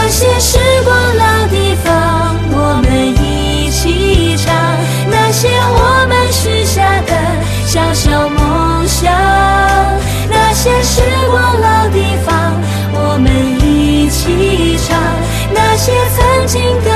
那些时光老地方，我们一起唱，那些我们许下的小小梦想。那些时光老地方，我们一起唱，那些曾经的